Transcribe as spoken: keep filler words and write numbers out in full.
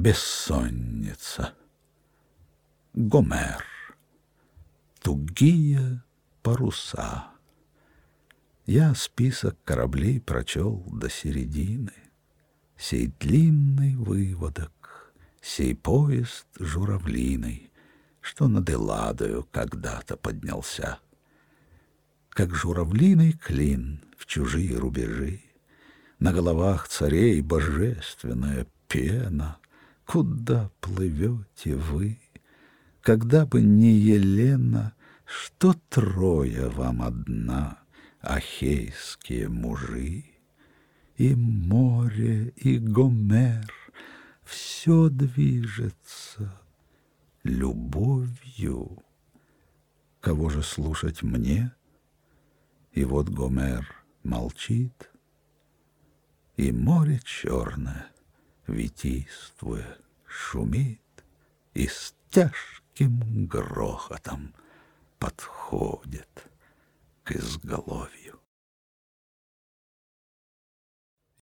Бессонница. Гомер. Тугие паруса. Я список кораблей прочел до середины. Сей длинный выводок, сей поезд журавлиный, что над Элладою когда-то поднялся. Как журавлиный клин в чужие рубежи, на головах царей божественная пена. Куда плывете вы? Когда бы не Елена, что Троя вам одна, ахейские мужи? И море, и Гомер, все движется любовью. Кого же слушать мне? И вот Гомер молчит, и море черное, витийствуя, шумит и с тяжким грохотом подходит к изголовью.